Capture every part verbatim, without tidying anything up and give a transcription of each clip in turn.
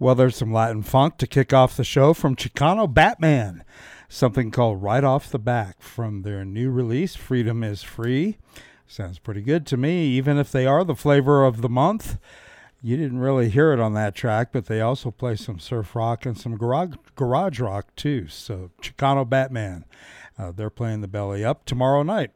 Well, there's some Latin funk to kick off the show from Chicano Batman, something called Right Off the Back from their new release, Freedom is Free. Sounds pretty good to me, even if they are the flavor of the month. You didn't really hear it on that track, but they also play some surf rock and some garage, garage rock too. So Chicano Batman, uh, they're playing the belly up tomorrow night.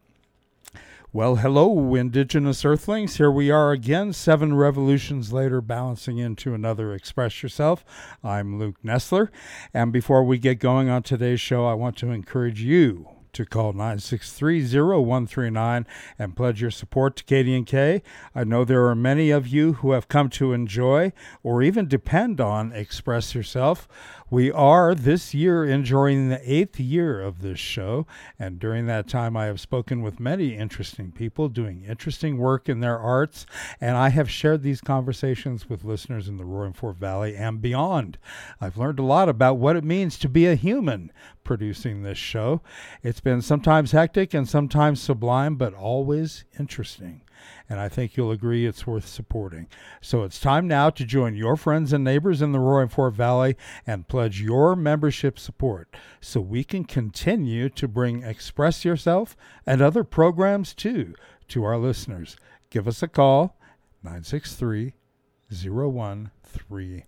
Well, hello, Indigenous Earthlings. Here we are again, seven revolutions later, balancing into another Express Yourself. I'm Luke Nestler. And before we get going on today's show, I want to encourage you to call nine six three, zero one three nine and pledge your support to K D N K. I know there are many of you who have come to enjoy or even depend on Express Yourself. We are this year enjoying the eighth year of this show, and during that time I have spoken with many interesting people doing interesting work in their arts, and I have shared these conversations with listeners in the Roaring Fork Valley and beyond. I've learned a lot about what it means to be a human producing this show. It's been sometimes hectic and sometimes sublime, but always interesting. And I think you'll agree it's worth supporting. So it's time now to join your friends and neighbors in the Roaring Fork Valley and pledge your membership support so we can continue to bring Express Yourself and other programs too to our listeners. Give us a call, nine six three, zero one three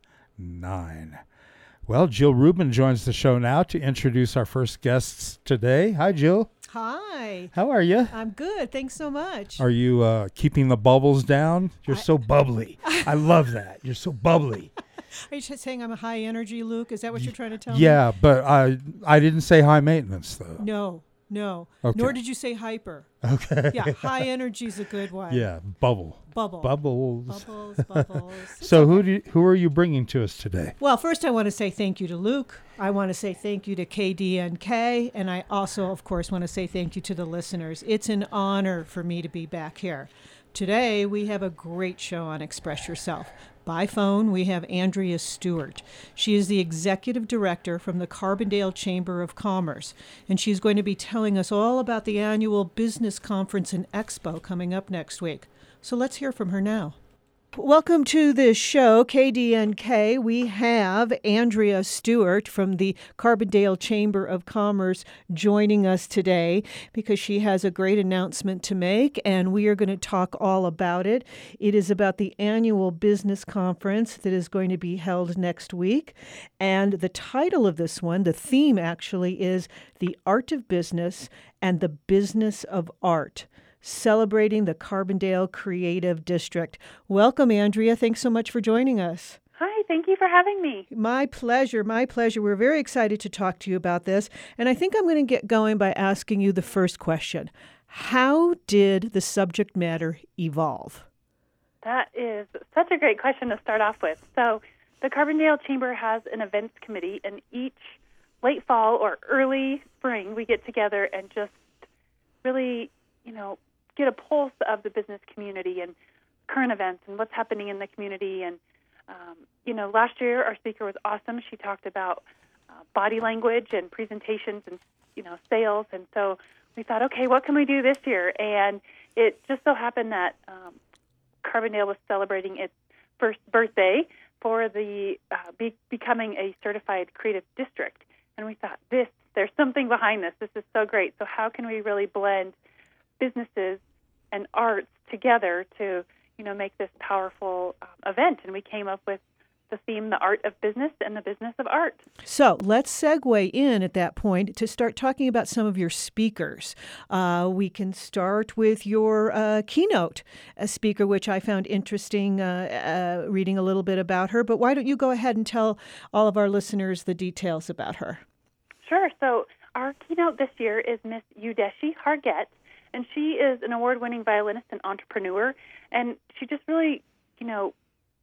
nine. Well, Jill Rubin joins the show now to introduce our first guests today. Hi, Jill. Hi. How are you? I'm good. Thanks so much. Are you uh, keeping the bubbles down? You're I, so bubbly. I love that. You're so bubbly. Are you just saying I'm a high energy, Luke? Is that what you're trying to tell yeah, me? Yeah, but I I didn't say high maintenance, though. No, no. Okay. Nor did you say hyper. Okay. Yeah, high energy is a good one. Yeah, bubble. Bubble. Bubbles. Bubbles, bubbles. So who do you, who are you bringing to us today? Well, first I want to say thank you to Luke. I want to say thank you to K D N K. And I also, of course, want to say thank you to the listeners. It's an honor for me to be back here. Today, we have a great show on Express Yourself. By phone, we have Andrea Stewart. She is the executive director from the Carbondale Chamber of Commerce, and she's going to be telling us all about the annual business conference and expo coming up next week. So let's hear from her now. Welcome to the show, K D N K. We have Andrea Stewart from the Carbondale Chamber of Commerce joining us today because she has a great announcement to make, and we are going to talk all about it. It is about the annual business conference that is going to be held next week, and the title of this one, the theme actually, is The Art of Business and the Business of Art, celebrating the Carbondale Creative District. Welcome, Andrea. Thanks so much for joining us. Hi, thank you for having me. My pleasure, my pleasure. We're very excited to talk to you about this. And I think I'm going to get going by asking you the first question. How did the subject matter evolve? That is such a great question to start off with. So the Carbondale Chamber has an events committee, and each late fall or early spring, we get together and just really, you know, get a pulse of the business community and current events and what's happening in the community. And, um, you know, last year our speaker was awesome. She talked about uh, body language and presentations and, you know, sales. And so we thought, okay, what can we do this year? And it just so happened that um, Carbondale was celebrating its first birthday for the uh, be- becoming a certified creative district. And we thought, this, there's something behind this. This is so great. So how can we really blend businesses and arts together to, you know, make this powerful um, event? And we came up with the theme, the art of business and the business of art. So let's segue in at that point to start talking about some of your speakers. Uh, we can start with your uh, keynote a speaker, which I found interesting uh, uh, reading a little bit about her. But why don't you go ahead and tell all of our listeners the details about her? Sure. So our keynote this year is Miss Udeshi Hargett. And she is an award-winning violinist and entrepreneur. And she just really, you know,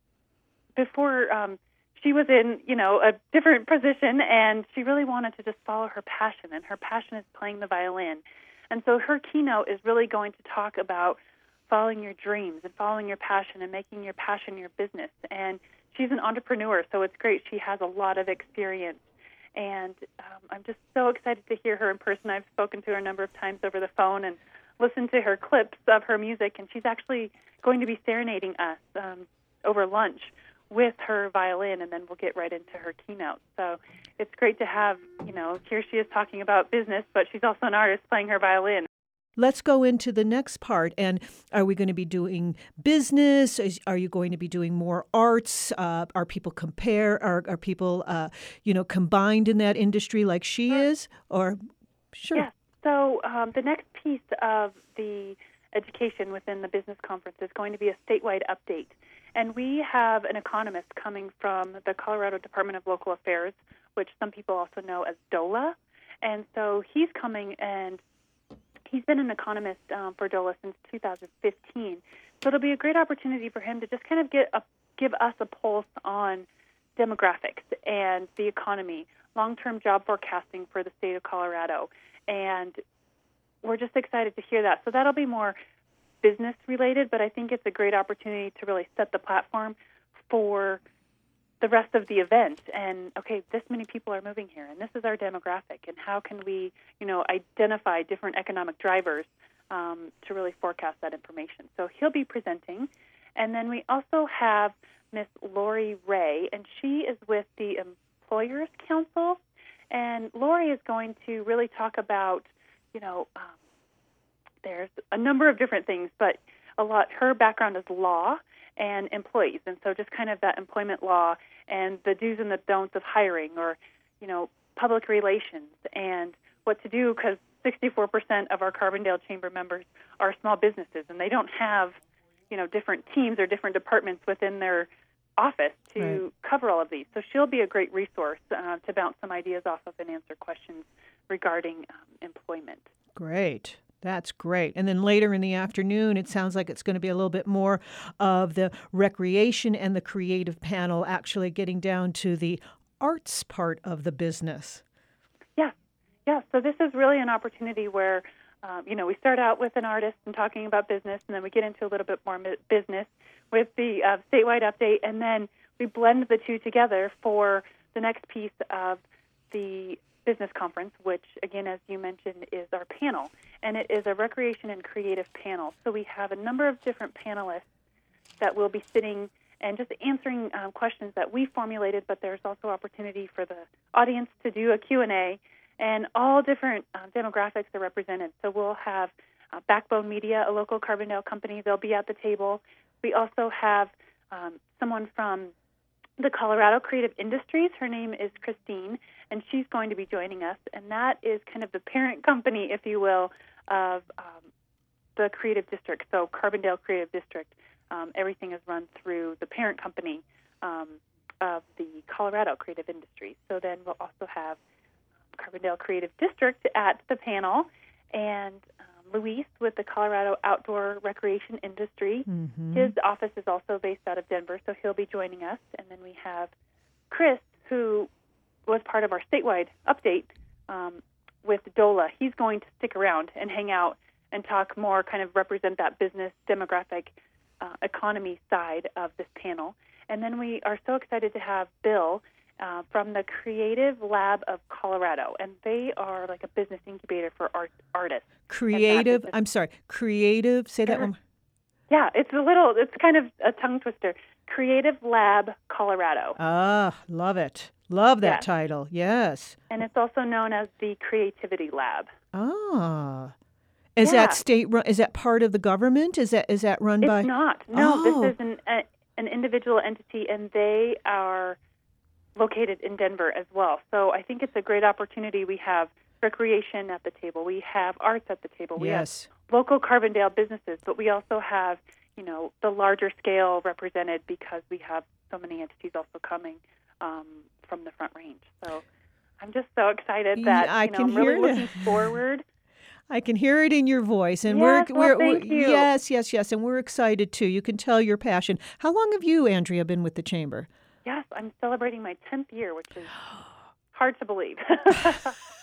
before um, she was in, you know, a different position, and she really wanted to just follow her passion. And her passion is playing the violin. And so her keynote is really going to talk about following your dreams and following your passion and making your passion your business. And she's an entrepreneur, so it's great. She has a lot of experience. And um, I'm just so excited to hear her in person. I've spoken to her a number of times over the phone and listened to her clips of her music, and she's actually going to be serenading us um, over lunch with her violin, and then we'll get right into her keynote. So it's great to have, you know, here she is talking about business, but she's also an artist playing her violin. Let's go into the next part. And are we going to be doing business? Is, are you going to be doing more arts? Uh, are people compare? Are, are people, uh, you know, combined in that industry like she is? Or sure. Yeah. So um, the next piece of the education within the business conference is going to be a statewide update. And we have an economist coming from the Colorado Department of Local Affairs, which some people also know as DOLA. And so he's coming, and he's been an economist um, for DOLA since two thousand fifteen. So it'll be a great opportunity for him to just kind of get a, give us a pulse on demographics and the economy, long-term job forecasting for the state of Colorado. And we're just excited to hear that. So that'll be more business related, but I think it's a great opportunity to really set the platform for the rest of the event. And okay, this many people are moving here, and this is our demographic, and how can we, you know, identify different economic drivers um, to really forecast that information. So he'll be presenting, and then we also have Miss Lori Ray, and she is with the Employers Council, and Lori is going to really talk about, you know, um, there's a number of different things, but a lot, her background is law and employees, and so just kind of that employment law and the do's and the don'ts of hiring, or, you know, public relations, and what to do, because sixty-four percent of our Carbondale Chamber members are small businesses, and they don't have, you know, different teams or different departments within their office to right. cover all of these. So she'll be a great resource uh, to bounce some ideas off of and answer questions regarding um, employment. Great. That's great. And then later in the afternoon, it sounds like it's going to be a little bit more of the recreation and the creative panel, actually getting down to the arts part of the business. Yeah. Yeah. So this is really an opportunity where, um, you know, we start out with an artist and talking about business, and then we get into a little bit more business with the uh, statewide update, and then we blend the two together for the next piece of the business conference, which, again, as you mentioned, is our panel. And it is a recreation and creative panel. So we have a number of different panelists that will be sitting and just answering um, questions that we formulated, but there's also opportunity for the audience to do a Q and A, and all different uh, demographics are represented. So we'll have uh, Backbone Media, a local Carbondale company. They'll be at the table. We also have um, someone from the Colorado Creative Industries. Her name is Christine, and she's going to be joining us. And that is kind of the parent company, if you will, of um, the Creative District. So Carbondale Creative District, um, everything is run through the parent company um, of the Colorado Creative Industries. So then we'll also have Carbondale Creative District at the panel, and um, Luis with the Colorado Outdoor Recreation Industry. Mm-hmm. His office is also based out of Denver, so he'll be joining us. And then we have Chris, who was part of our statewide update um, with DOLA. He's going to stick around and hang out and talk more, kind of represent that business, demographic, uh, economy side of this panel. And then we are so excited to have Bill uh, from the Creative Lab of Colorado, and they are like a business incubator for art, artists. Creative, I'm sorry, creative, say that one. Yeah, it's a little, it's kind of a tongue twister. Creative Lab Colorado. Ah, love it. Love that yes. title, yes. And it's also known as the Creativity Lab. Ah. Is yeah. that state run? Is that part of the government? Is that is that run it's by? It's not. No, oh. this is an a, an individual entity, and they are located in Denver as well. So I think it's a great opportunity. We have recreation at the table. We have arts at the table. We yes. have local Carbondale businesses, but we also have, you know, the larger scale represented because we have so many entities also coming um, from the Front Range. So I'm just so excited that I you know, can I'm really hear looking it. forward. I can hear it in your voice, and yes, we're well, we're, thank we're you. yes, yes, yes, and we're excited too. You can tell your passion. How long have you, Andrea, been with the chamber? Yes, I'm celebrating my tenth year, which is hard to believe.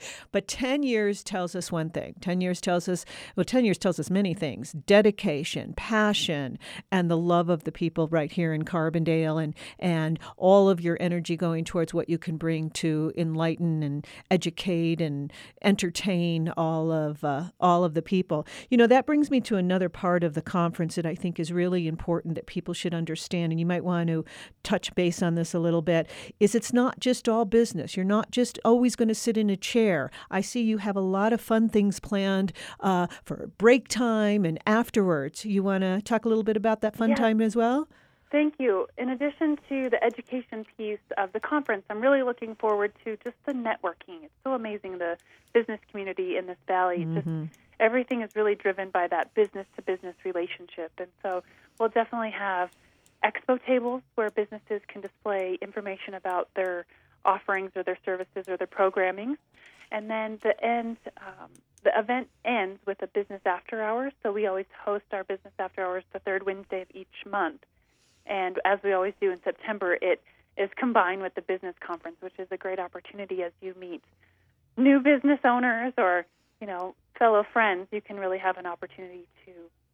But ten years tells us one thing. ten years tells us, well, ten years tells us many things. Dedication, passion, and the love of the people right here in Carbondale, and, and all of your energy going towards what you can bring to enlighten and educate and entertain all of uh, all of the people. You know, that brings me to another part of the conference that I think is really important that people should understand, and you might want to touch base on this a little bit, is it's not just all business. You're not just always going to sit in a chair. I see you have a lot of fun things planned uh, for break time and afterwards. You want to talk a little bit about that fun Yeah. time as well? Thank you. In addition to the education piece of the conference, I'm really looking forward to just the networking. It's so amazing, the business community in this valley. Mm-hmm. Just everything is really driven by that business-to-business relationship. And so we'll definitely have expo tables where businesses can display information about their offerings or their services or their programming. And then the end, um, the event ends with a business after hours. So we always host our business after hours the third Wednesday of each month. And as we always do in September, it is combined with the business conference, which is a great opportunity as you meet new business owners or, you know, fellow friends. You can really have an opportunity to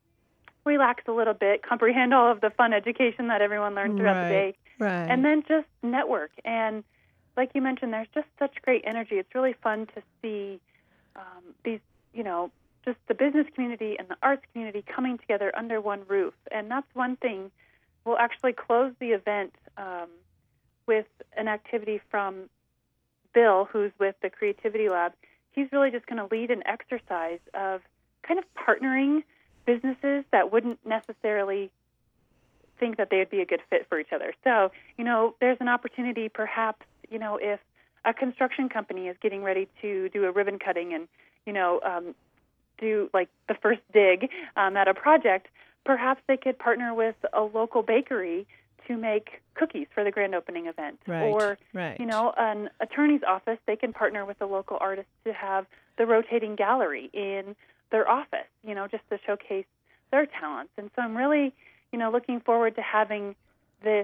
relax a little bit, comprehend all of the fun education that everyone learned throughout Right, the day, right. and then just network. And like you mentioned, there's just such great energy. It's really fun to see um, these, you know, just the business community and the arts community coming together under one roof. And that's one thing. We'll actually close the event um, with an activity from Bill, who's with the Creativity Lab. He's really just going to lead an exercise of kind of partnering businesses that wouldn't necessarily think that they would be a good fit for each other. So, you know, there's an opportunity perhaps, you know, if a construction company is getting ready to do a ribbon cutting and, you know, um, do like the first dig um, at a project, perhaps they could partner with a local bakery to make cookies for the grand opening event. Right, or, right. you know, an attorney's office, they can partner with a local artist to have the rotating gallery in their office, you know, just to showcase their talents. And so I'm really, you know, looking forward to having this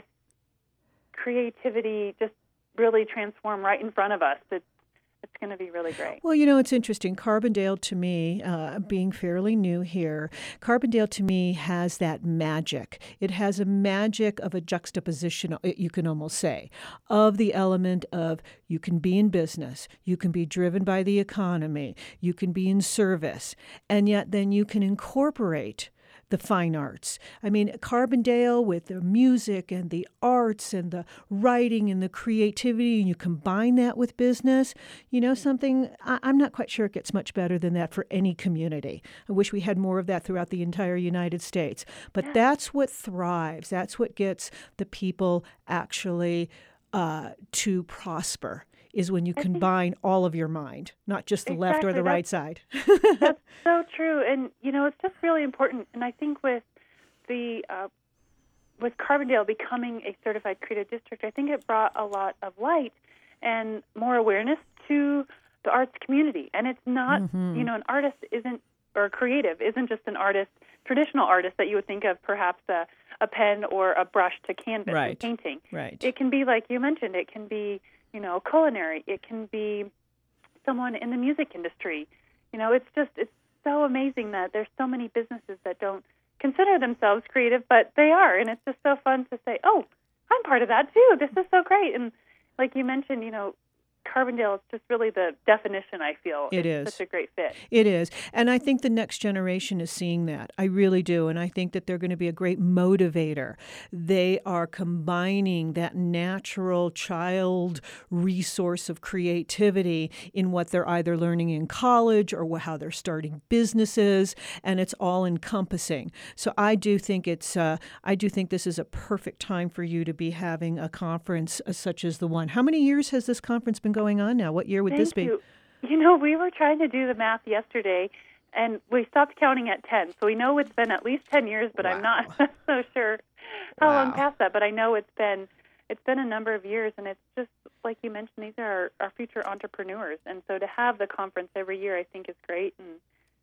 creativity just really transform right in front of us. It's, it's going to be really great. Well, you know, it's interesting. Carbondale, to me, uh, being fairly new here, Carbondale, to me, has that magic. It has a magic of a juxtaposition, you can almost say, of the element of you can be in business, you can be driven by the economy, you can be in service, and yet then you can incorporate the fine arts. I mean, Carbondale with the music and the arts and the writing and the creativity, and you combine that with business, you know something, I- I'm not quite sure it gets much better than that for any community. I wish we had more of that throughout the entire United States. But Yeah. that's what thrives. That's what gets the people actually uh, to prosper, is when you I think- combine all of your mind, not just the left or Exactly. the That's- right side. That's so true, and you know it's just really important. And I think with the uh, with Carbondale becoming a certified creative district, I think it brought a lot of light and more awareness to the arts community. And it's not, Mhm. you know, an artist isn't or creative isn't just an artist, traditional artist that you would think of perhaps a, a pen or a brush to canvas Right. and painting. Right. It can be like you mentioned. It can be, you know, culinary. It can be someone in the music industry. You know, it's just, it's so amazing that there's so many businesses that don't consider themselves creative, but they are. And it's just so fun to say, oh, I'm part of that too. This is so great. And like you mentioned, you know, Carbondale is just really the definition, I feel. It it's is. such a great fit. It is. And I think the next generation is seeing that. I really do. And I think that they're going to be a great motivator. They are combining that natural child resource of creativity in what they're either learning in college or wh- how they're starting businesses, and it's all encompassing. So I do think it's uh, I do think this is a perfect time for you to be having a conference uh, such as the one. How many years has this conference been going on now? What year would Thank this be? you. You know, we were trying to do the math yesterday, and we stopped counting at ten. So we know it's been at least ten years, but I'm not so sure how long Wow. past that. But I know it's been it's been a number of years, and it's just like you mentioned, these are our, our future entrepreneurs. And so to have the conference every year, I think is great. And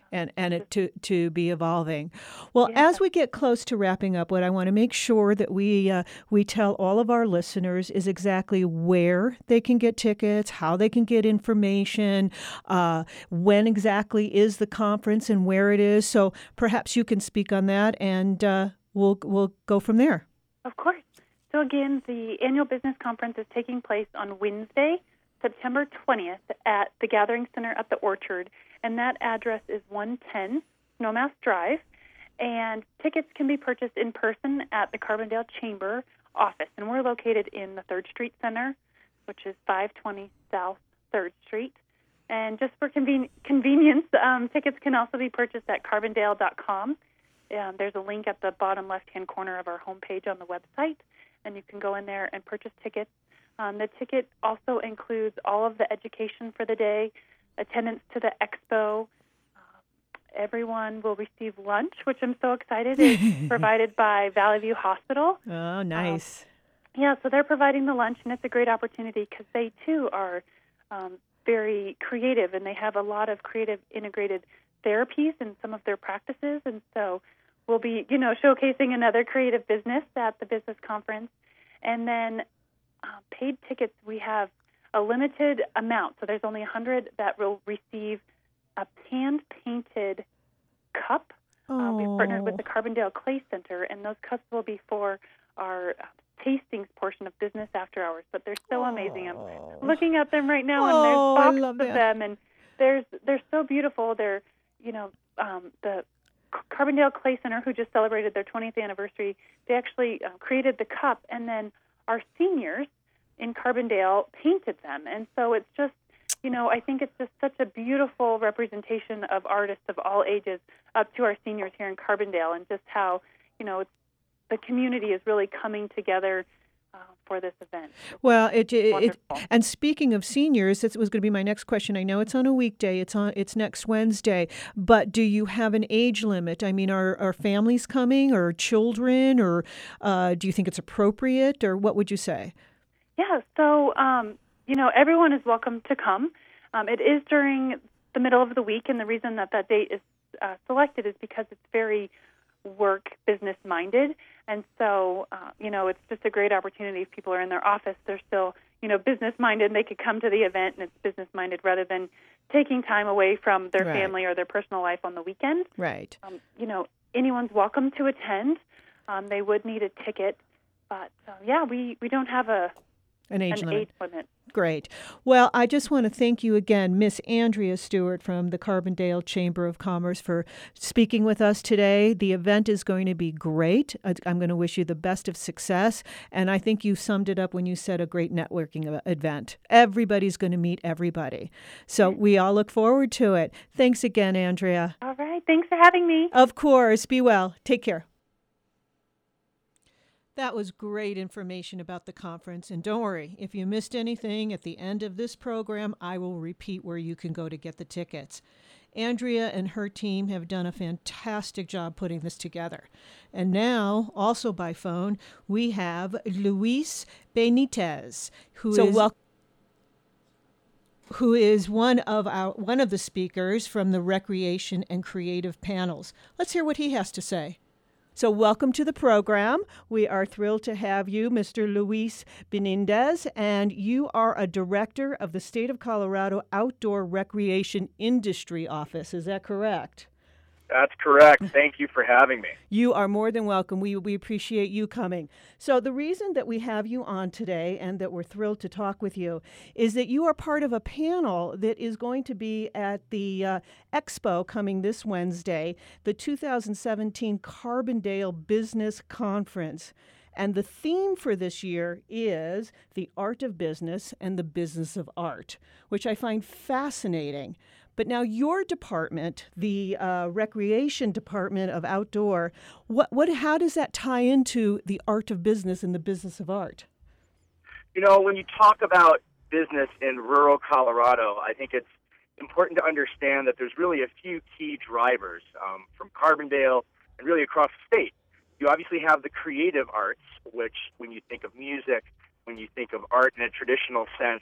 and and it to to be evolving. Well, Yeah. as we get close to wrapping up, what I want to make sure that we uh, we tell all of our listeners is exactly where they can get tickets, how they can get information, uh, when exactly is the conference and where it is. So perhaps you can speak on that, and uh, we'll we'll go from there. Of course. So again, the annual business conference is taking place on Wednesday, September twentieth at the Gathering Center at the Orchard, and that address is one ten Snowmass Drive. And tickets can be purchased in person at the Carbondale Chamber office, and we're located in the third Street Center, which is five twenty South third Street. And just for conven- convenience, um, tickets can also be purchased at carbondale dot com. Um, there's a link at the bottom left-hand corner of our homepage on the website, and you can go in there and purchase tickets. Um, the ticket also includes all of the education for the day, attendance to the expo. Uh, everyone will receive lunch, which I'm so excited is provided by Valley View Hospital. Oh, nice. Um, yeah, so they're providing the lunch, and it's a great opportunity because they, too, are um, very creative, and they have a lot of creative integrated therapies in some of their practices, and so we'll be, you know, showcasing another creative business at the business conference. And then uh, paid tickets, we have a limited amount, so there's only one hundred that will receive a hand-painted cup. Uh, we've partnered with the Carbondale Clay Center, and those cups will be for our uh, tastings portion of business after hours. But they're so amazing. I'm looking at them right now, and Oh, I there's love boxes of that. them, and there's they're so beautiful. They're, you know, um, the Carbondale Clay Center, who just celebrated their twentieth anniversary, they actually uh, created the cup, and then our seniors in Carbondale painted them. And so it's just, you know, I think it's just such a beautiful representation of artists of all ages up to our seniors here in Carbondale, and just how, you know, it's, the community is really coming together uh, for this event. Well, it, it, it Wonderful. and speaking of seniors, that was going to be my next question. I know it's on a weekday. It's on. It's next Wednesday. But do you have an age limit? I mean, are are families coming, or children, or uh, do you think it's appropriate, or what would you say? Yeah, so, um, you know, everyone is welcome to come. Um, it is during the middle of the week, and the reason that that date is uh, selected is because it's very work business-minded. And so, uh, you know, it's just a great opportunity. If people are in their office, they're still, you know, business-minded, and they could come to the event, and it's business-minded rather than taking time away from their Right. family or their personal life on the weekend. Right. Um, you know, anyone's welcome to attend. Um, they would need a ticket. But, uh, yeah, we, we don't have a An age an limit. age limit. Great. Well, I just want to thank you again, Miss Andrea Stewart from the Carbondale Chamber of Commerce, for speaking with us today. The event is going to be great. I- I'm going to wish you the best of success. And I think you summed it up when you said a great networking e- event. Everybody's going to meet everybody. So we all look forward to it. Thanks again, Andrea. All right. Thanks for having me. Of course. Be well. Take care. That was great information about the conference. And don't worry, if you missed anything at the end of this program, I will repeat where you can go to get the tickets. Andrea and her team have done a fantastic job putting this together. And now, also by phone, we have Luis Benitez, who So is wel- who is one of our one of the speakers from the recreation and creative panels. Let's hear what he has to say. So welcome to the program. We are thrilled to have you, Mister Luis Benitez, and you are a director of the State of Colorado Outdoor Recreation Industry Office. Is that correct? That's correct. Thank you for having me. You are more than welcome. We we appreciate you coming. So the reason that we have you on today and that we're thrilled to talk with you is that you are part of a panel that is going to be at the uh, Expo coming this Wednesday, the two thousand seventeen Carbondale Business Conference. And the theme for this year is the art of business and the business of art, which I find fascinating. But now your department, the uh, Recreation Department of Outdoor, what, what, how does that tie into the art of business and the business of art? You know, when you talk about business in rural Colorado, I think it's important to understand that there's really a few key drivers um, from Carbondale and really across the state. You obviously have the creative arts, which when you think of music, when you think of art in a traditional sense,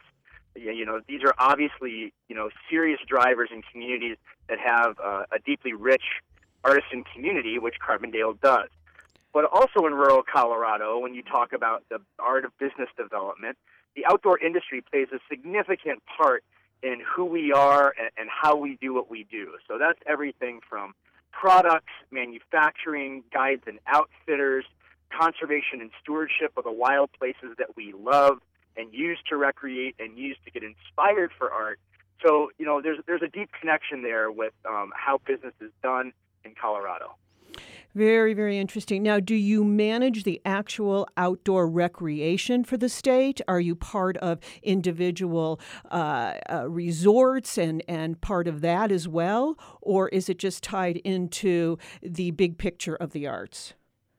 Yeah, you know, these are obviously, you know, serious drivers in communities that have uh, a deeply rich artisan community, which Carbondale does. But also in rural Colorado, when you talk about the art of business development, the outdoor industry plays a significant part in who we are and, and how we do what we do. So that's everything from products, manufacturing, guides and outfitters, conservation and stewardship of the wild places that we love and use to recreate and use to get inspired for art. So, you know, there's there's a deep connection there with um, how business is done in Colorado. Very, very interesting. Now, do you manage the actual outdoor recreation for the state? Are you part of individual uh, uh, resorts and, and part of that as well? Or is it just tied into the big picture of the arts?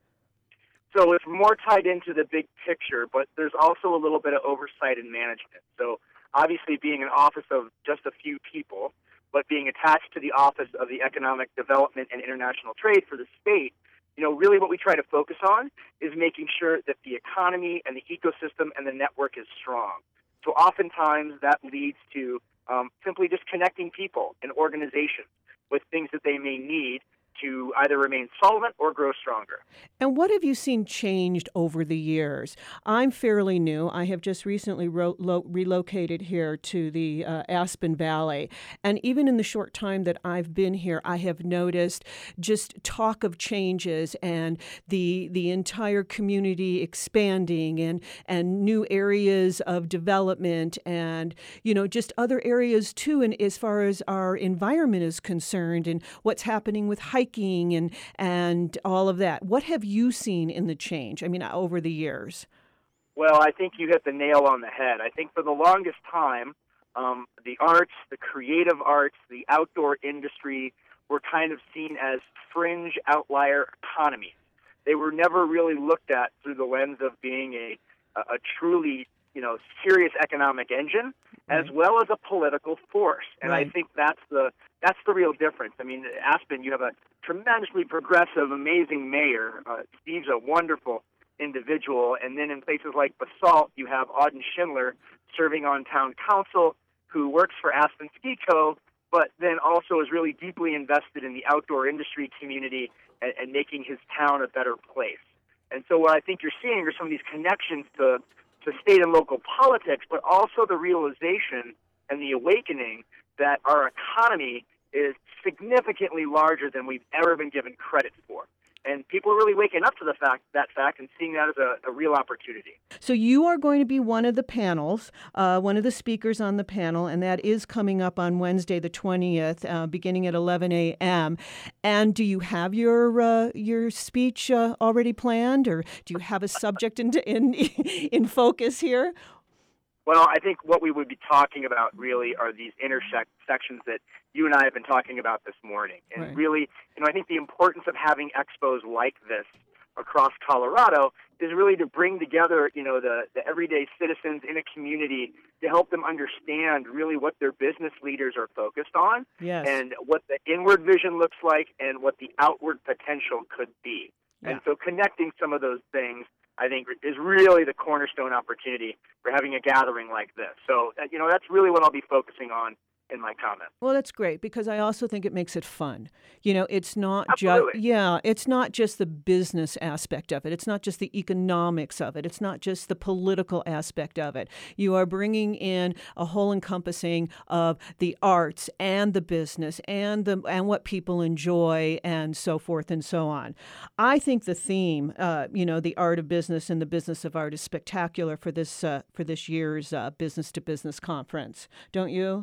So it's more tied into the big picture, but there's also a little bit of oversight and management. So obviously being an office of just a few people, but being attached to the Office of the Economic Development and International Trade for the state, you know, really what we try to focus on is making sure that the economy and the ecosystem and the network is strong. So oftentimes that leads to um, simply just connecting people and organizations with things that they may need to either remain solvent or grow stronger. And what have you seen changed over the years? I'm fairly new. I have just recently ro- lo- relocated here to the uh, Aspen Valley. And even in the short time that I've been here, I have noticed just talk of changes and the the entire community expanding and, and new areas of development and, you know, just other areas too, and as far as our environment is concerned and what's happening with hiking and and all of that. What have you seen in the change, I mean, over the years? Well, I think you hit the nail on the head. I think for the longest time, um, the arts, the creative arts, the outdoor industry were kind of seen as fringe outlier economies. They were never really looked at through the lens of being a, a, a truly, you know, serious economic engine, right, as well as a political force. And right. I think that's the that's the real difference. I mean, Aspen, you have a tremendously progressive, amazing mayor. Uh, Steve's a wonderful individual. And then in places like Basalt, you have Auden Schindler serving on town council, who works for Aspen Ski Co., but then also is really deeply invested in the outdoor industry community and, and making his town a better place. And so what I think you're seeing are some of these connections to, to state and local politics, but also the realization and the awakening that our economy is significantly larger than we've ever been given credit for. And people are really waking up to the fact that fact and seeing that as a, a real opportunity. So you are going to be one of the panels, uh, one of the speakers on the panel, and that is coming up on Wednesday the twentieth, uh, beginning at eleven a.m. And do you have your uh, your speech uh, already planned, or do you have a subject in in, in focus here? Well, I think what we would be talking about really are these intersections that you and I have been talking about this morning. And right. really, you know, I think the importance of having expos like this across Colorado is really to bring together, you know, the, the everyday citizens in a community to help them understand really what their business leaders are focused on, yes, and what the inward vision looks like and what the outward potential could be. Yeah. And so connecting some of those things, I think, is really the cornerstone opportunity for having a gathering like this. So, you know, that's really what I'll be focusing on in my comments. Well, that's great, because I also think it makes it fun. You know, it's not just, yeah, it's not just the business aspect of it. It's not just the economics of it. It's not just the political aspect of it. You are bringing in a whole encompassing of the arts and the business and the and what people enjoy and so forth and so on. I think the theme, uh, you know, the art of business and the business of art is spectacular for this uh, for this year's uh, business to business conference. Don't you?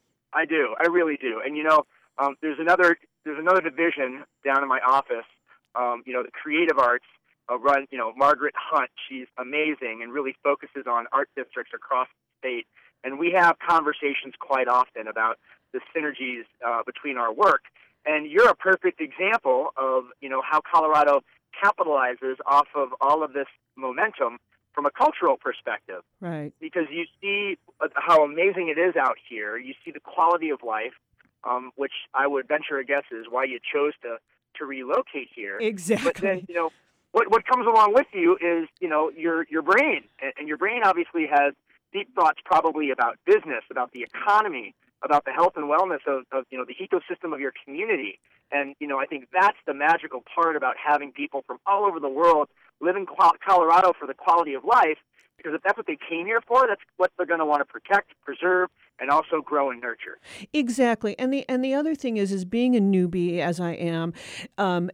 I do. I really do. And, you know, um, there's another there's another division down in my office, um, you know, the creative arts, uh, run, you know, Margaret Hunt. She's amazing and really focuses on art districts across the state. And we have conversations quite often about the synergies uh, between our work. And you're a perfect example of, you know, how Colorado capitalizes off of all of this momentum from a cultural perspective. Right. Because you see how amazing it is out here. You see the quality of life, um, which I would venture a guess is why you chose to, to relocate here. Exactly. But then, you know, what what comes along with you is, you know, your your brain. And, and your brain obviously has deep thoughts probably about business, about the economy, about the health and wellness of, of you know the ecosystem of your community. And you know I think that's the magical part about having people from all over the world live in Colorado for the quality of life, because if that's what they came here for, that's what they're going to want to protect, preserve, and also grow and nurture. Exactly. And the and the other thing is, is being a newbie, as I am, um,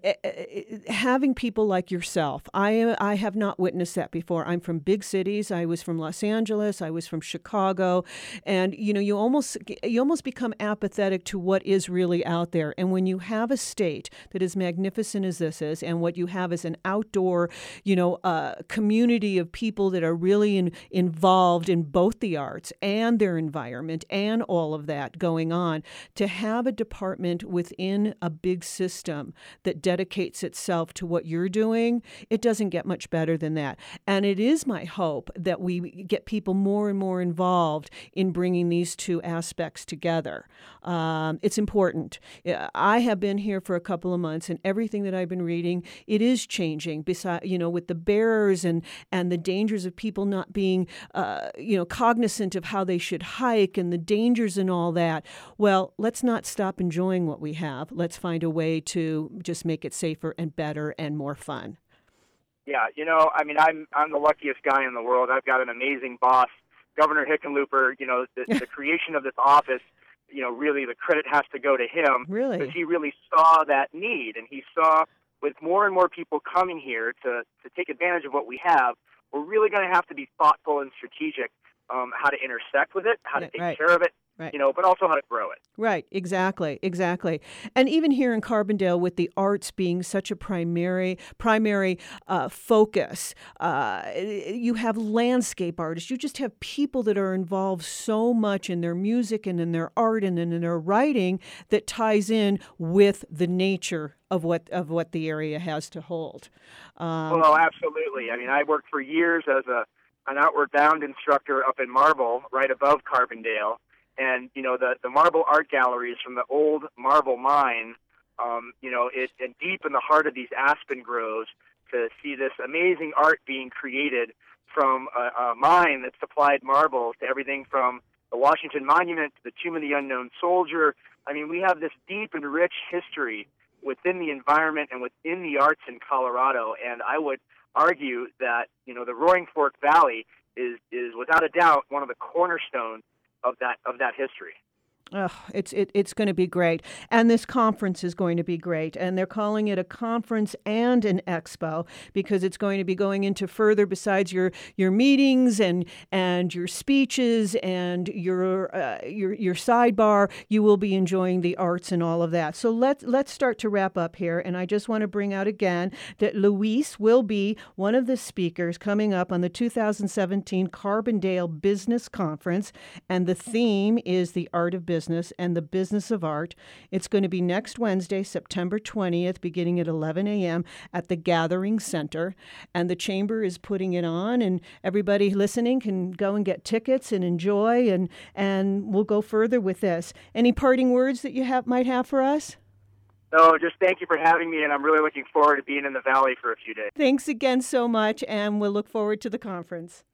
having people like yourself. I I have not witnessed that before. I'm from big cities. I was from Los Angeles. I was from Chicago. And, you know, you almost you almost become apathetic to what is really out there. And when you have a state that is magnificent as this is, and what you have is an outdoor, you know, uh, community of people that are really in, involved in both the arts and their environment, and all of that going on, to have a department within a big system that dedicates itself to what you're doing, it doesn't get much better than that. And it is my hope that we get people more and more involved in bringing these two aspects together. Um, it's important. I have been here for a couple of months, and everything that I've been reading, it is changing. Besides, you know, with the bears and and the dangers of people not being, uh, you know, cognizant of how they should hike and the dangers and all that. Well, let's not stop enjoying what we have. Let's find a way to just make it safer and better and more fun. Yeah, you know, I mean, I'm I'm the luckiest guy in the world. I've got an amazing boss, Governor Hickenlooper. You know, the, the creation of this office, you know, really the credit has to go to him. Really? Because he really saw that need, and he saw with more and more people coming here to, to take advantage of what we have, we're really going to have to be thoughtful and strategic um, how to intersect with it, how to take right. care of it, Right. you know, but also how to grow it. Right, exactly, exactly. And even here in Carbondale, with the arts being such a primary primary uh, focus, uh, you have landscape artists. You just have people that are involved so much in their music and in their art and in their writing that ties in with the nature of what of what the area has to hold. Um, well, absolutely. I mean, I worked for years as a an Outward Bound instructor up in Marble, right above Carbondale. And, you know, the, the marble art galleries from the old marble mine, um, you know, it, and deep in the heart of these aspen groves, to see this amazing art being created from a, a mine that supplied marbles to everything from the Washington Monument to the Tomb of the Unknown Soldier. I mean, we have this deep and rich history within the environment and within the arts in Colorado. And I would argue that, you know, the Roaring Fork Valley is, is without a doubt one of the cornerstones of that of that history. Oh, it's it, it's going to be great. And this conference is going to be great. And they're calling it a conference and an expo because it's going to be going into further besides your your meetings and and your speeches and your uh, your your sidebar. You will be enjoying the arts and all of that. So let's let's start to wrap up here. And I just want to bring out again that Luis will be one of the speakers coming up on the two thousand seventeen Carbondale Business Conference. And the theme is the art of business. Business and the business of art. It's going to be next Wednesday, September twentieth, beginning at eleven a.m. at the Gathering Center. And the Chamber is putting it on, and everybody listening can go and get tickets and enjoy, and, and we'll go further with this. Any parting words that you have might have for us? No, just thank you for having me, and I'm really looking forward to being in the Valley for a few days. Thanks again so much, and we'll look forward to the conference.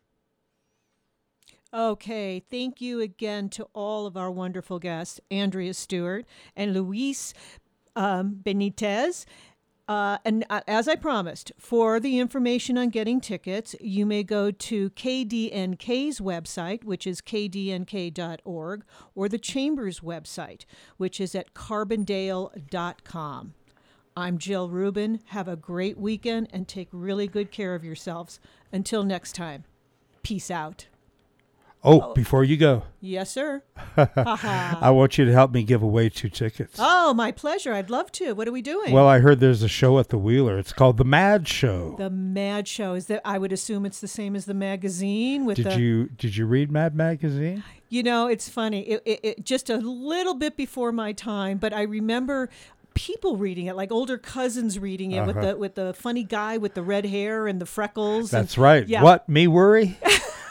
Okay, thank you again to all of our wonderful guests, Andrea Stewart and Luis um, Benitez. Uh, and uh, as I promised, for the information on getting tickets, you may go to K D N K's website, which is k d n k dot org, or the Chamber's website, which is at carbondale dot com. I'm Jill Rubin. Have a great weekend and take really good care of yourselves. Until next time, peace out. Oh, oh, before you go. Yes, sir. I want you to help me give away two tickets. Oh, my pleasure. I'd love to. What are we doing? Well, I heard there's a show at the Wheeler. It's called The Mad Show. The Mad Show. Is that? I would assume it's the same as the magazine. With did the, you did you read Mad Magazine? You know, it's funny. It, it, it just a little bit before my time, but I remember people reading it, like older cousins reading it, uh-huh. with the with the funny guy with the red hair and the freckles. That's and, right. Yeah. What, me worry?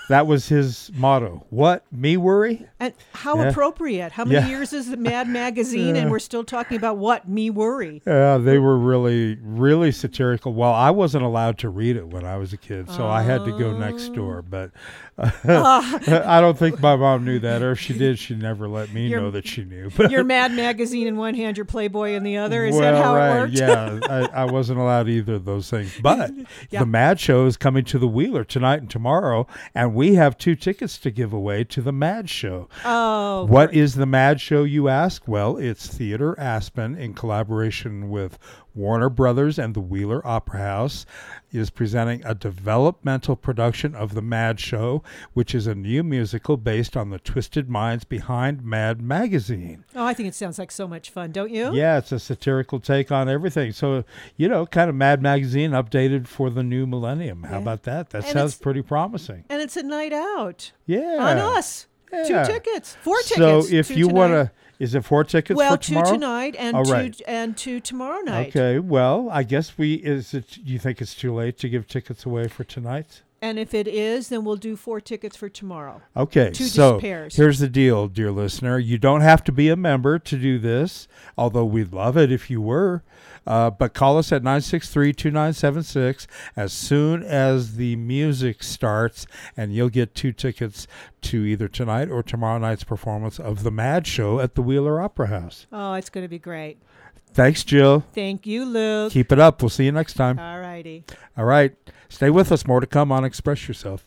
That was his motto. What? Me worry? And how Yeah. appropriate. How many Yeah. years is the Mad Magazine and we're still talking about what? Me worry. Yeah, they were really, really satirical. Well, I wasn't allowed to read it when I was a kid, so I had to go next door. But uh, I don't think my mom knew that, or if she did, she never let me Your- know that she knew. But Your Mad Magazine in one hand, your Playboy in the other. Is well, that how right, it worked? yeah, I, I wasn't allowed either of those things. But Yeah. the Mad Show is coming to the Wheeler tonight and tomorrow, and we have two tickets to give away to the Mad Show. Oh, What great. is the Mad Show, you ask? Well, it's Theater Aspen in collaboration with Warner Brothers and the Wheeler Opera House is presenting a developmental production of the Mad Show, which is a new musical based on the twisted minds behind Mad Magazine. Oh, I think it sounds like so much fun, don't you? Yeah, it's a satirical take on everything. So, you know, kind of Mad Magazine updated for the new millennium. How Yeah. about that? That And sounds it's- pretty promising. And it's a night out Yeah. on us. Yeah. Two tickets, four So tickets. if two you tonight. want to, is it four tickets well, for tomorrow? two tonight and All two right. and two tomorrow night. Okay, well, I guess we, is it, you think it's too late to give tickets away for tonight? And if it is, then we'll do four tickets for tomorrow. Okay, Two so pairs. here's the deal, dear listener. You don't have to be a member to do this, although we'd love it if you were. Uh, but call us at nine six three, two nine seven six as soon as the music starts, and you'll get two tickets to either tonight or tomorrow night's performance of The Mad Show at the Wheeler Opera House. Oh, it's going to be great. Thanks, Jill. Thank you, Luke. Keep it up. We'll see you next time. All righty. All right. Stay with us. More to come on Express Yourself.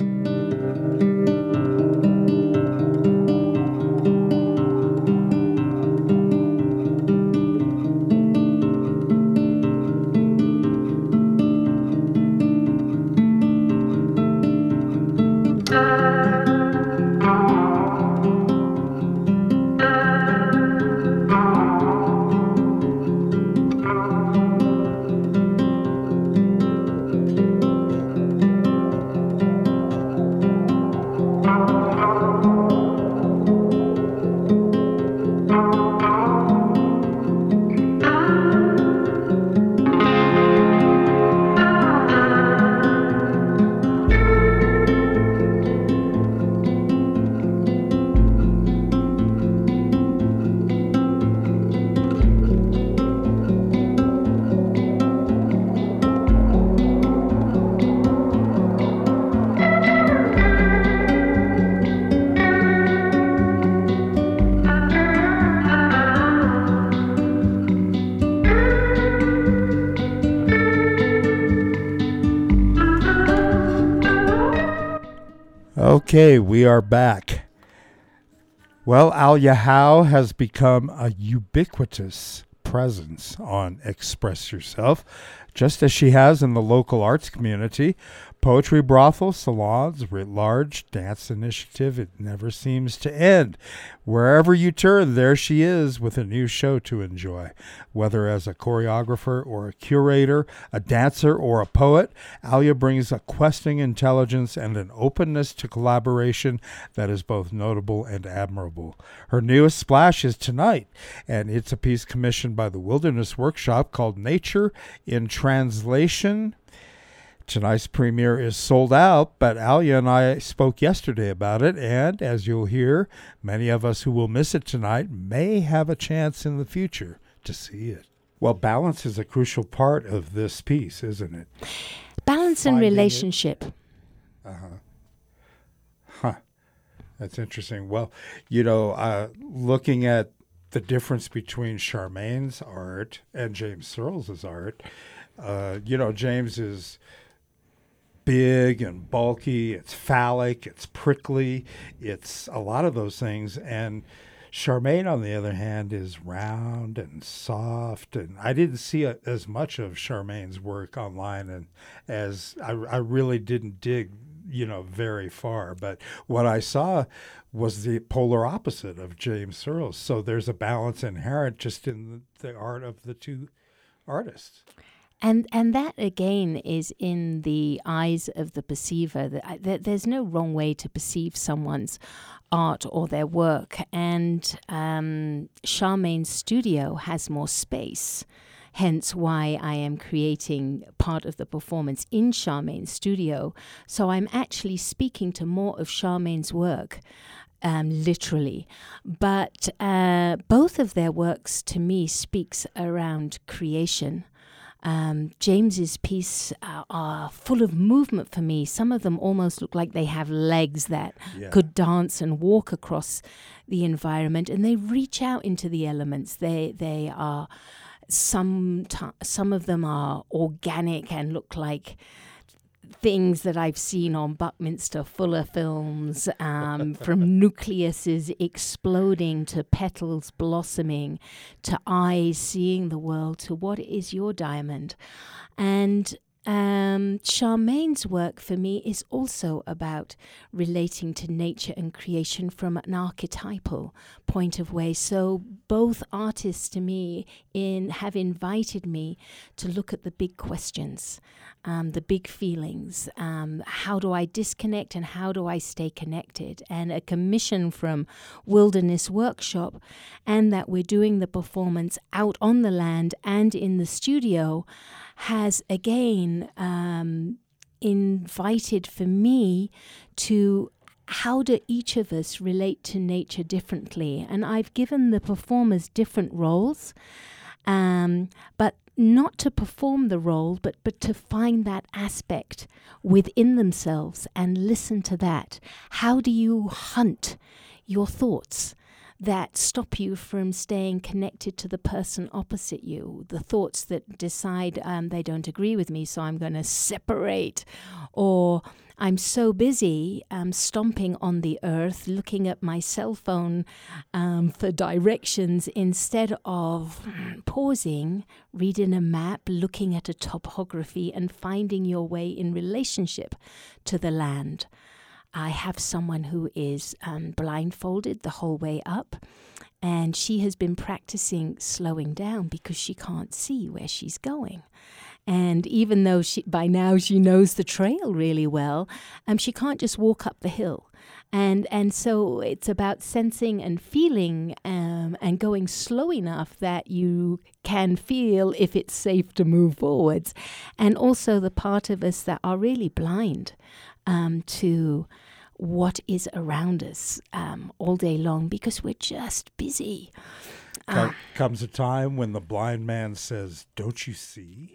Okay, we are back. Well, Alia Howe has become a ubiquitous presence on Express Yourself, just as she has in the local arts community. Poetry brothel, salons, writ large, dance initiative, it never seems to end. Wherever you turn, there she is with a new show to enjoy. Whether as a choreographer or a curator, a dancer or a poet, Alia brings a questing intelligence and an openness to collaboration that is both notable and admirable. Her newest splash is tonight, and it's a piece commissioned by the Wilderness Workshop called Nature in Translation. Tonight's premiere is sold out, but Alia and I spoke yesterday about it, and as you'll hear, many of us who will miss it tonight may have a chance in the future to see it. Well, balance is a crucial part of this piece, isn't it? Balance and Finding it. relationship. Huh. That's interesting. Well, you know, uh, looking at the difference between Charmaine's art and James Searles' art, uh, you know, James is big and bulky, it's phallic, it's prickly, it's a lot of those things. And Charmaine, on the other hand, is round and soft. And I didn't see a, as much of Charmaine's work online, and as I, I really didn't dig, you know, very far. But what I saw was the polar opposite of James Searles. So there's a balance inherent just in the, the art of the two artists. And and that, again, is in the eyes of the perceiver. That- that There's no wrong way to perceive someone's art or their work. And um, Charmaine's studio has more space. hence why I am creating part of the performance in Charmaine's studio. So I'm actually speaking to more of Charmaine's work, um, literally. But uh, both of their works, to me, speaks around creation. Um, James's pieces uh, are full of movement for me. Some of them almost look like they have legs that Yeah. could dance and walk across the environment, and they reach out into the elements. They they are some t- some of them are organic and look like things that I've seen on Buckminster Fuller films, um, from nucleuses exploding to petals blossoming to eyes seeing the world to what is your diamond. And um, Charmaine's work for me is also about relating to nature and creation from an archetypal point of way. So both artists to me in have invited me to look at the big questions, um, the big feelings. Um, how do I disconnect and how do I stay connected? And a commission from Wilderness Workshop, and that we're doing the performance out on the land and in the studio, has again um, invited for me to how do each of us relate to nature differently. And I've given the performers different roles, um, but not to perform the role, but, but to find that aspect within themselves and listen to that. How do you hunt your thoughts that stop you from staying connected to the person opposite you, the thoughts that decide um, they don't agree with me, so I'm going to separate, or I'm so busy um, stomping on the earth, looking at my cell phone um, for directions instead of pausing, reading a map, looking at a topography, and finding your way in relationship to the land. I have someone who is um, blindfolded the whole way up, and she has been practicing slowing down because she can't see where she's going. And even though she by now she knows the trail really well, um, she can't just walk up the hill. And and so it's about sensing and feeling um, and going slow enough that you can feel if it's safe to move forwards. And also the part of us that are really blind um, to what is around us um, all day long because we're just busy. Com- comes a time when the blind man says, "Don't you see?"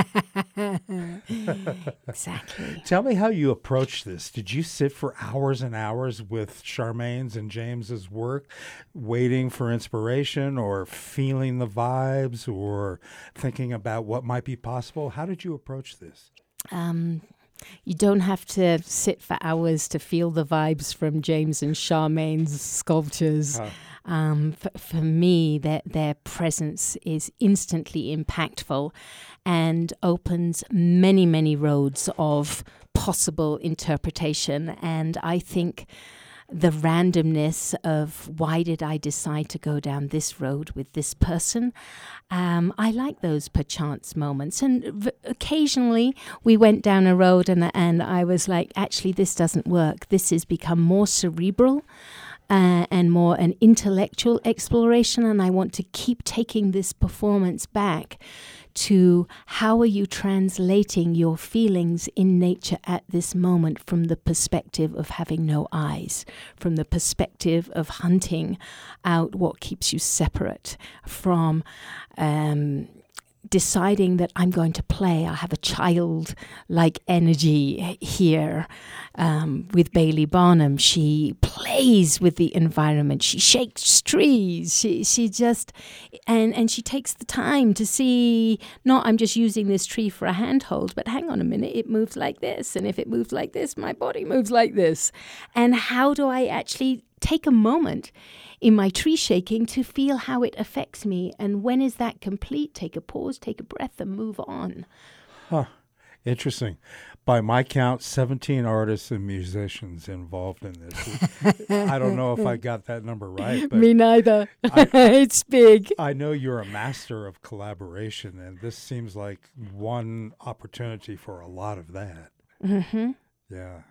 Exactly. Tell me how you approach this. Did you sit for hours and hours with Charmaine's and James's work, waiting for inspiration or feeling the vibes or thinking about what might be possible? How did you approach this? Um, you don't have to sit for hours to feel the vibes from James and Charmaine's sculptures. Huh. Um, for, for me, their, their presence is instantly impactful and opens many, many roads of possible interpretation. And I think the randomness of why did I decide to go down this road with this person, um, I like those perchance moments. And v- occasionally we went down a road and, and I was like, actually, this doesn't work. This has become more cerebral. Uh, and more an intellectual exploration, and I want to keep taking this performance back to how are you translating your feelings in nature at this moment from the perspective of having no eyes, from the perspective of hunting out what keeps you separate from um, deciding that I'm going to play. I have a child-like energy here um, with Bailey Barnum. She plays with the environment. She shakes trees. She she just and and she takes the time to see. Not I'm just using this tree for a handhold, but hang on a minute, it moves like this, and if it moves like this, my body moves like this. And how do I actually take a moment in my tree shaking to feel how it affects me? And when is that complete? Take a pause, take a breath, and move on. Huh. Interesting. By my count, seventeen artists and musicians involved in this. I don't know if I got that number right, but me neither. I, It's big. I know you're a master of collaboration, and this seems like one opportunity for a lot of that. Mm-hmm. Yeah.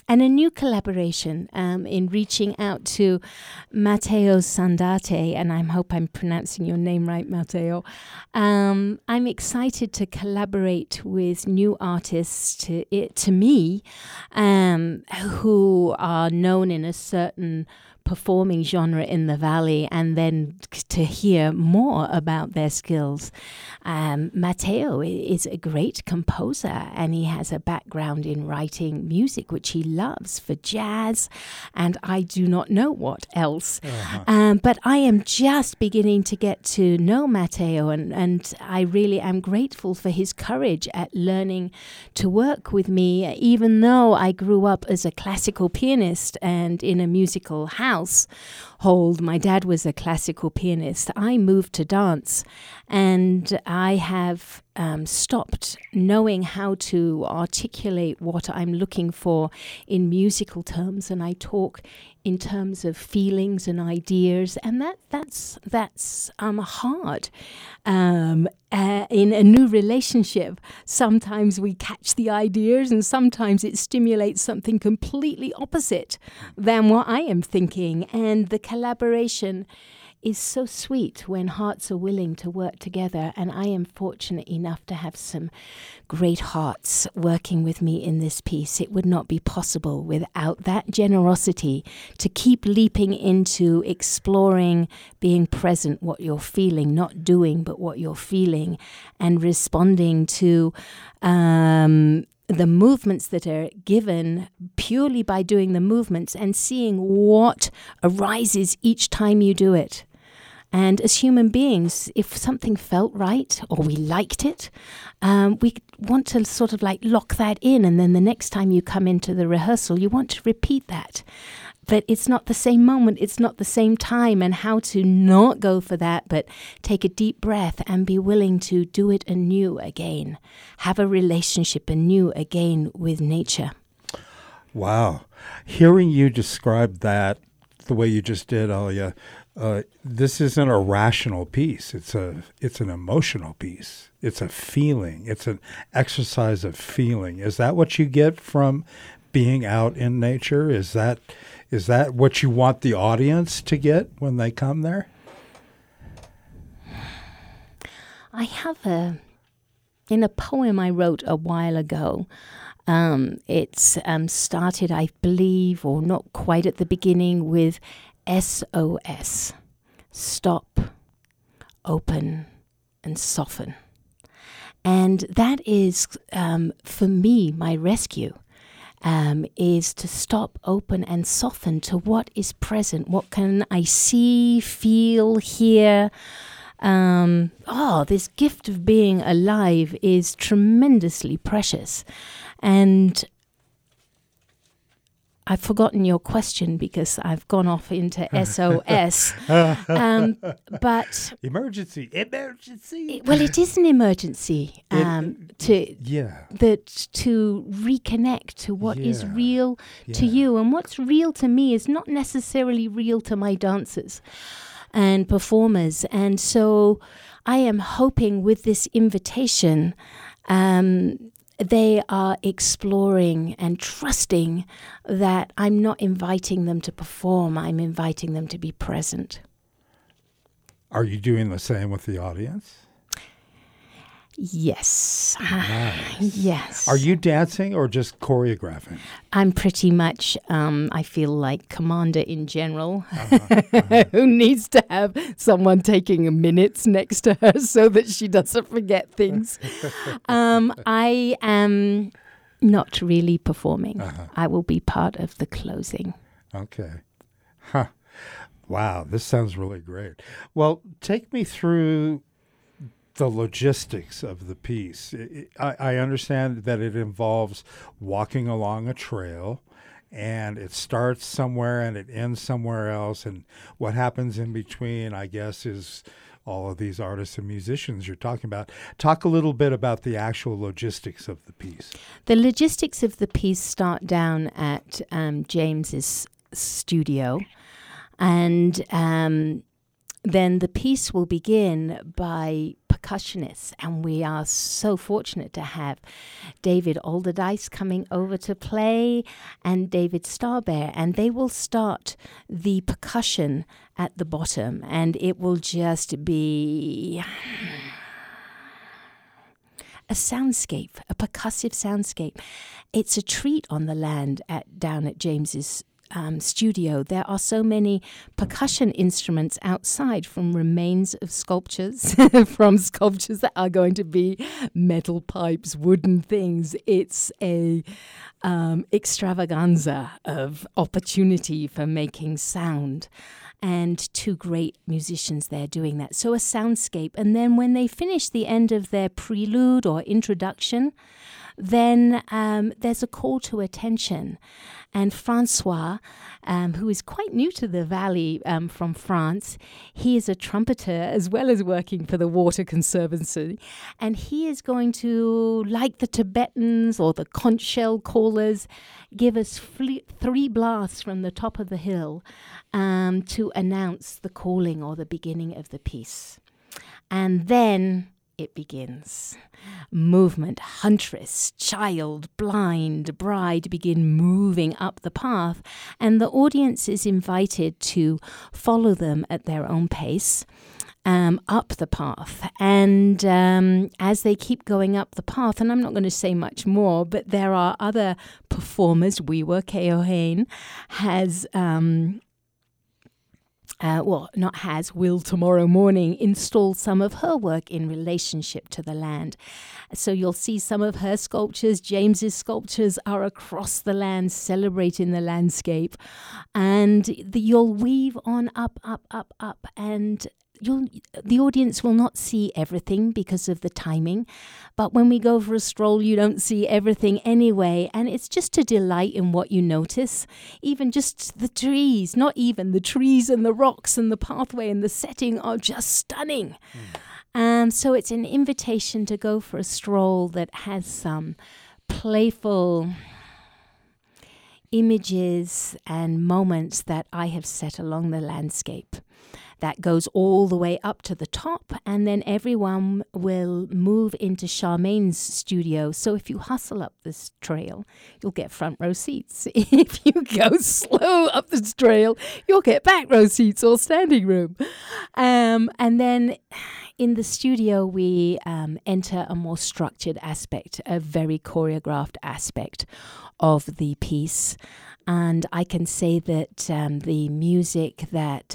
and a new collaboration um, in reaching out to Matteo Sandate, and I hope I'm pronouncing your name right, Matteo. Um, I'm excited to collaborate with new artists to it, to me, um, who are known in a certain performing genre in the Valley, and then to hear more about their skills. Um, Matteo is a great composer, and he has a background in writing music, which he loves, for jazz, and I do not know what else. Uh-huh. Um, but I am just beginning to get to know Matteo, and, and I really am grateful for his courage at learning to work with me, even though I grew up as a classical pianist and in a musical house. Hold, my dad was a classical pianist. I moved to dance, and I have um, stopped knowing how to articulate what I'm looking for in musical terms, and I talk in terms of feelings and ideas, and that that's that's um hard. Um, uh, in a new relationship, sometimes we catch the ideas, and sometimes it stimulates something completely opposite than what I am thinking. And the collaboration is so sweet when hearts are willing to work together, and I am fortunate enough to have some great hearts working with me in this piece. It would not be possible without that generosity to keep leaping into exploring, being present, what you're feeling, not doing, but what you're feeling, and responding to um, the movements that are given purely by doing the movements and seeing what arises each time you do it. And as human beings, if something felt right or we liked it, um, we want to sort of like lock that in. And then the next time you come into the rehearsal, you want to repeat that. But it's not the same moment. It's not the same time. And how to not go for that, but take a deep breath and be willing to do it anew again. Have a relationship anew again with nature. Wow. Hearing you describe that the way you just did, Alia, Uh, this isn't a rational piece. It's a it's an emotional piece. It's a feeling. It's an exercise of feeling. Is that what you get from being out in nature? Is that is that what you want the audience to get when they come there? I have a in a poem I wrote a while ago. Um, it's um, started, I believe, or not quite at the beginning, with S O S, stop, open, and soften. And that is, um, for me, my rescue, um, is to stop, open, and soften to what is present. What can I see, feel, hear? Um, oh, this gift of being alive is tremendously precious. And I've forgotten your question because I've gone off into S O S. um, but emergency, emergency. It, well, it is an emergency. Um, it, to yeah, that to reconnect to what yeah. is real yeah. to you, and what's real to me is not necessarily real to my dancers and performers. And so, I am hoping with this invitation. Um, They are exploring and trusting that I'm not inviting them to perform, I'm inviting them to be present. Are you doing the same with the audience? Yes. Nice. Yes. Are you dancing or just choreographing? I'm pretty much, um, I feel like Commander in General, uh-huh, uh-huh. who needs to have someone taking minutes next to her so that she doesn't forget things. um, I am not really performing. Uh-huh. I will be part of the closing. Okay. Huh. Wow, this sounds really great. Well, take me through the logistics of the piece. I, I understand that it involves walking along a trail, and it starts somewhere and it ends somewhere else, and what happens in between, I guess, is all of these artists and musicians you're talking about. Talk a little bit about the actual logistics of the piece. The logistics of the piece start down at um, James's studio, and um, then the piece will begin by percussionists, and we are so fortunate to have David Alderdice coming over to play and David Starbear, and they will start the percussion at the bottom, and it will just be a soundscape, a percussive soundscape. It's a treat on the land at down at James's um, studio. There are so many percussion instruments outside, from remains of sculptures, from sculptures that are going to be metal pipes, wooden things. It's a um, extravaganza of opportunity for making sound. And two great musicians there doing that. So a soundscape. And then when they finish the end of their prelude or introduction, then um, there's a call to attention. And Francois, um, who is quite new to the Valley um, from France, he is a trumpeter as well as working for the Water Conservancy. And he is going to, like the Tibetans or the conch shell callers, give us fle- three blasts from the top of the hill um, to announce the calling or the beginning of the piece. And then it begins. Movement, huntress, child, blind, bride begin moving up the path, and the audience is invited to follow them at their own pace um, up the path. And um, as they keep going up the path, and I'm not going to say much more, but there are other performers. We were, Kay O'Hain has... Um, Uh, well, not has, will tomorrow morning install some of her work in relationship to the land. So you'll see some of her sculptures. James's sculptures are across the land, celebrating the landscape. And the, you'll weave on up, up, up, up. And you'll the audience will not see everything because of the timing. But when we go for a stroll, you don't see everything anyway. And it's just to delight in what you notice. Even just the trees, not even the trees and the rocks and the pathway and the setting are just stunning. Mm. Um, so it's an invitation to go for a stroll that has some playful images and moments that I have set along the landscape. That goes all the way up to the top, and then everyone will move into Charmaine's studio. So if you hustle up this trail, you'll get front row seats. If you go slow up this trail, you'll get back row seats or standing room. Um, and then in the studio, we um, enter a more structured aspect, a very choreographed aspect of the piece. And I can say that um, the music that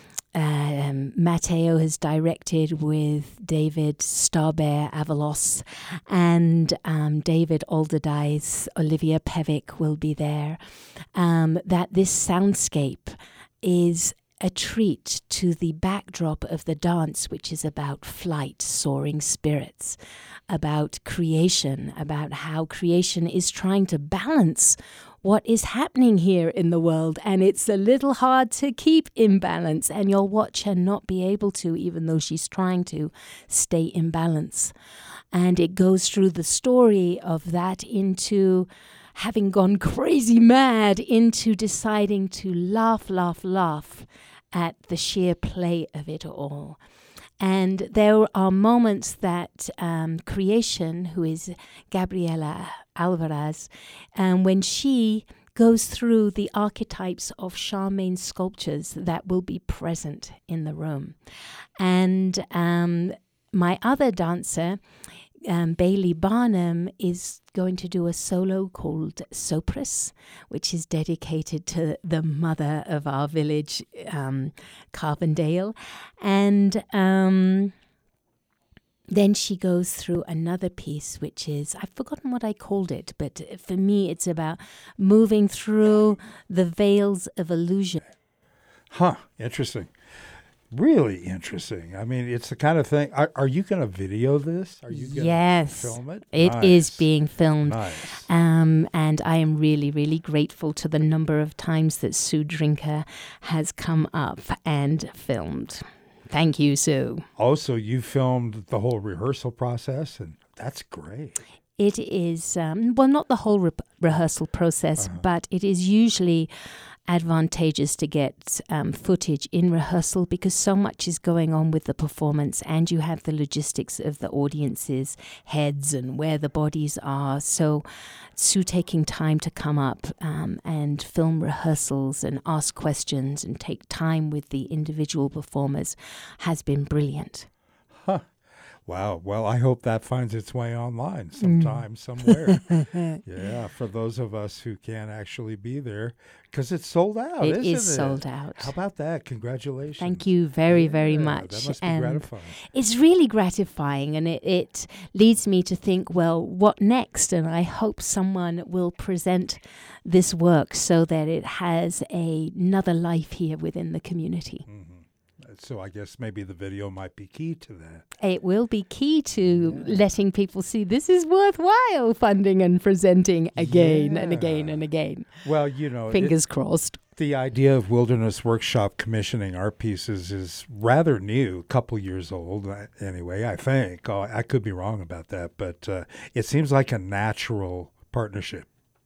Um, Matteo has directed with David Starbear Avalos and um, David Alderdice, Olivia Pevick will be there, um, that this soundscape is a treat to the backdrop of the dance, which is about flight, soaring spirits, about creation, about how creation is trying to balance what is happening here in the world, and it's a little hard to keep in balance, and you'll watch her not be able to, even though she's trying to stay in balance. And it goes through the story of that into having gone crazy mad, into deciding to laugh, laugh, laugh at the sheer play of it all. And there are moments that um, Creation, who is Gabriela Alvarez, um, when she goes through the archetypes of Charmaine's sculptures that will be present in the room. And um, my other dancer, um, Bailey Barnum, is going to do a solo called Sopris, which is dedicated to the mother of our village, um, Carbondale. And um, then she goes through another piece, which is, I've forgotten what I called it, but for me, it's about moving through the veils of illusion. Huh, interesting. Really interesting. I mean, it's the kind of thing. Are, are you going to video this? Are you going to yes, film it? It nice. is being filmed. Nice. Um, and I am really, really grateful to the number of times that Sue Drinker has come up and filmed. Thank you, Sue. Also, you filmed the whole rehearsal process, and that's great. it is, um, well, not the whole re- rehearsal process, Uh-huh. but it is usually advantageous to get um, footage in rehearsal because so much is going on with the performance, and you have the logistics of the audience's heads and where the bodies are. So Sue taking time to come up um, and film rehearsals and ask questions and take time with the individual performers has been brilliant. Huh. Wow. Well, I hope that finds its way online sometime, mm. somewhere. Yeah, for those of us who can't actually be there, because it's sold out, it isn't is it? sold out. How about that? Congratulations. Thank you very, yeah, very much. That must be and gratifying. It's really gratifying, and it, it leads me to think, well, what next? And I hope someone will present this work so that it has a, another life here within the community. Mm-hmm. So I guess maybe the video might be key to that. It will be key to yeah. letting people see this is worthwhile funding and presenting again yeah. and again and again. Well, you know, fingers it, crossed. The idea of Wilderness Workshop commissioning art pieces is rather new, a couple years old anyway, I think. Oh, I could be wrong about that, but uh, it seems like a natural partnership.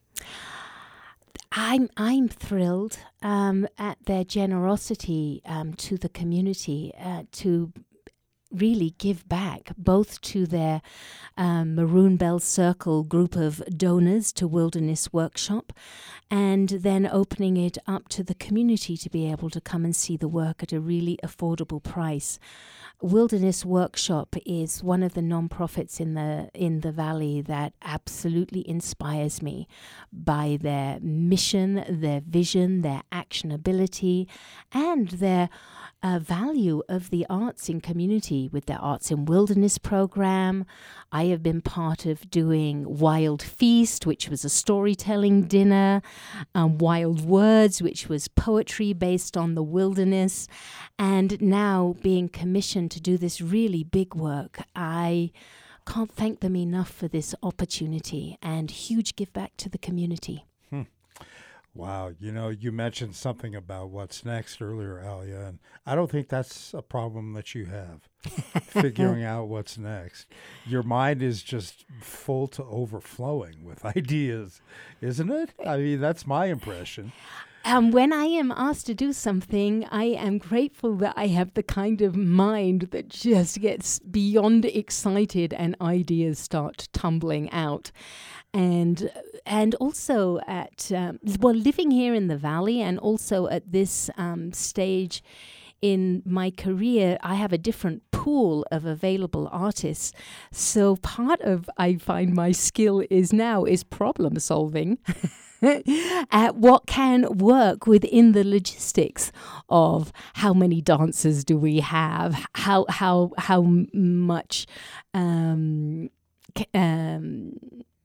I'm I'm thrilled um, at their generosity um, to the community uh, to really give back, both to their um, Maroon Bell Circle group of donors to Wilderness Workshop, and then opening it up to the community to be able to come and see the work at a really affordable price. Wilderness Workshop is one of the non-profits in the in the valley that absolutely inspires me by their mission, their vision, their actionability, and their uh, value of the arts in community with their Arts in Wilderness program. I have been part of doing Wild Feast, which was a storytelling dinner, um, Wild Words, which was poetry based on the wilderness, and now being commissioned to do this really big work. I can't thank them enough for this opportunity, and huge give back to the community. Hmm. Wow. You know, you mentioned something about what's next earlier, Alia, and I don't think that's a problem that you have, figuring out what's next. Your mind is just full to overflowing with ideas, isn't it? I mean, that's my impression. Um, when I am asked to do something, I am grateful that I have the kind of mind that just gets beyond excited and ideas start tumbling out. And and also at, um, well, living here in the valley and also at this um, stage in my career, I have a different pool of available artists. So part of, I find my skill is now is problem solving. At what can work within the logistics of how many dancers do we have, how how how much um, c- um,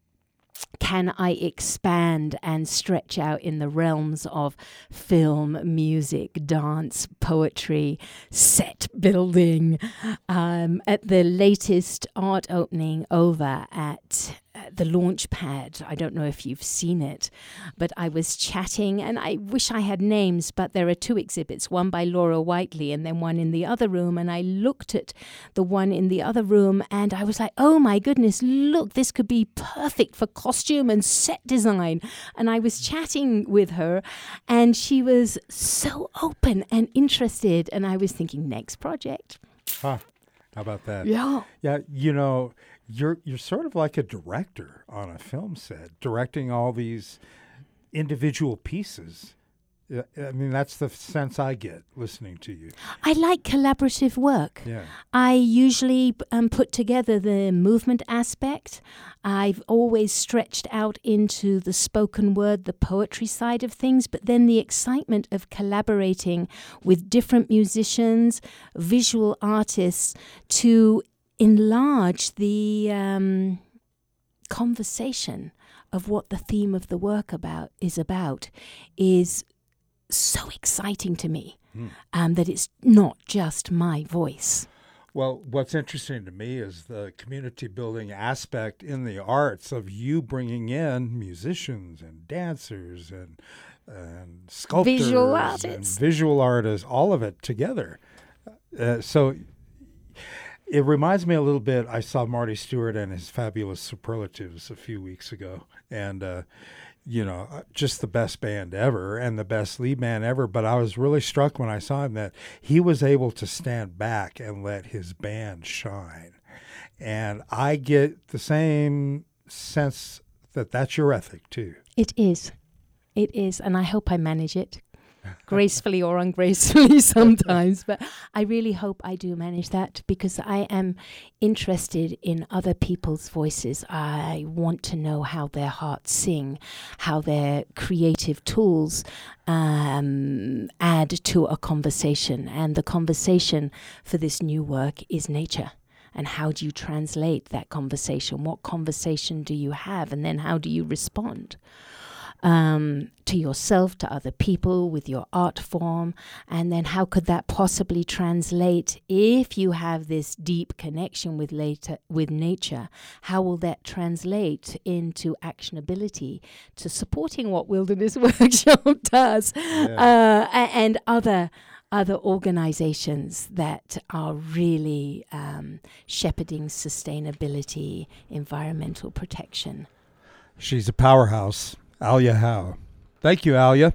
can I expand and stretch out in the realms of film, music, dance, poetry, set building. Um, at the latest art opening over at the Launchpad, I don't know if you've seen it, but I was chatting, and I wish I had names, but there are two exhibits, one by Laura Whiteley and then one in the other room, and I looked at the one in the other room and I was like, oh my goodness, look, this could be perfect for costume and set design. And I was chatting with her and she was so open and interested, and I was thinking, next project. Huh. How about that? Yeah. Yeah, you know, You're you're sort of like a director on a film set, directing all these individual pieces. I mean, that's the sense I get listening to you. I like collaborative work. Yeah. I usually um, put together the movement aspect. I've always stretched out into the spoken word, the poetry side of things, but then the excitement of collaborating with different musicians, visual artists to enlarge the um, conversation of what the theme of the work about is about is so exciting to me, mm. um, that it's not just my voice. Well, what's interesting to me is the community building aspect in the arts of you bringing in musicians and dancers and and sculptors, visual artists, and visual artists, all of it together. Uh, so. It reminds me a little bit. I saw Marty Stewart and his Fabulous Superlatives a few weeks ago, and uh, you know, just the best band ever and the best lead man ever. But I was really struck when I saw him that he was able to stand back and let his band shine. And I get the same sense that that's your ethic too. It is. It is. And I hope I manage it gracefully or ungracefully sometimes. But I really hope I do manage that, because I am interested in other people's voices. I want to know how their hearts sing, how their creative tools um, add to a conversation. And the conversation for this new work is nature. And how do you translate that conversation? What conversation do you have? And then how do you respond um, to yourself, to other people, with your art form? And then how could that possibly translate if you have this deep connection with later, with nature? How will that translate into actionability, to supporting what Wilderness Workshop does, yeah. uh, and other other organizations that are really um, shepherding sustainability, environmental protection? She's a powerhouse. Alia Howe. Thank you, Alia.